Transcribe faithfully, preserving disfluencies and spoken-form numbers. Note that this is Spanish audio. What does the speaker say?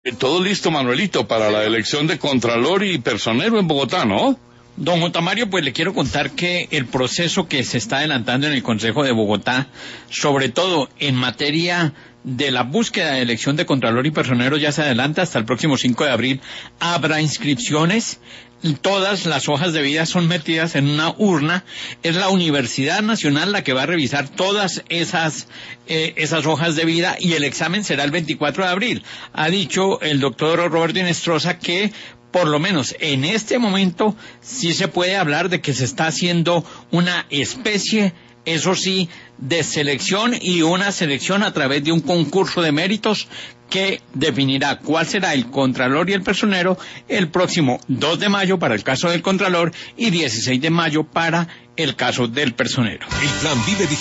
Todo listo, Manuelito, para la elección de Contralor y Personero en Bogotá, ¿no? Don J. Mario, pues le quiero contar que el proceso que se está adelantando en el Consejo de Bogotá, sobre todo en materia de la búsqueda de elección de Contralor y Personero, ya se adelanta hasta el próximo cinco de abril. Habrá inscripciones. Todas las hojas de vida son metidas en una urna. Es la Universidad Nacional la que va a revisar todas esas eh, esas hojas de vida, y el examen será el veinticuatro de abril. Ha dicho el doctor Roberto Inestrosa que por lo menos en este momento sí se puede hablar de que se está haciendo una especie, eso sí, de selección, y una selección a través de un concurso de méritos que definirá cuál será el Contralor y el Personero el próximo dos de mayo para el caso del Contralor y dieciséis de mayo para el caso del Personero. El Plan Vive